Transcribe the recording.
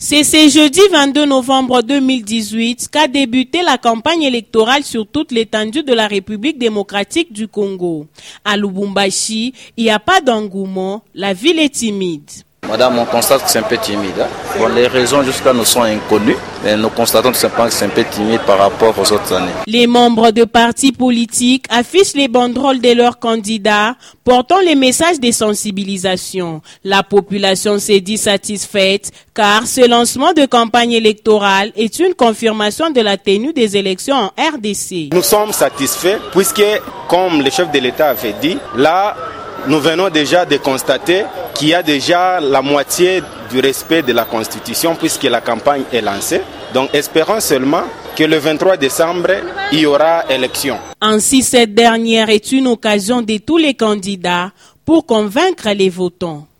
C'est ce jeudi 22 novembre 2018 qu'a débuté la campagne électorale sur toute l'étendue de la République démocratique du Congo. À Lubumbashi, il n'y a pas d'engouement, la ville est timide. Madame, on constate que c'est un peu timide. Bon, les raisons jusqu'à nous sont inconnues, mais nous constatons tout simplement que c'est un peu timide par rapport aux autres années. Les membres de partis politiques affichent les banderoles de leurs candidats, portant les messages de sensibilisation. La population s'est dit satisfaite, car ce lancement de campagne électorale est une confirmation de la tenue des élections en RDC. Nous sommes satisfaits, puisque, comme le chef de l'État avait dit, là, nous venons déjà de constater qu'il y a déjà la moitié du respect de la Constitution puisque la campagne est lancée. Donc espérons seulement que le 23 décembre, il y aura élection. Ainsi, cette dernière est une occasion de tous les candidats pour convaincre les votants.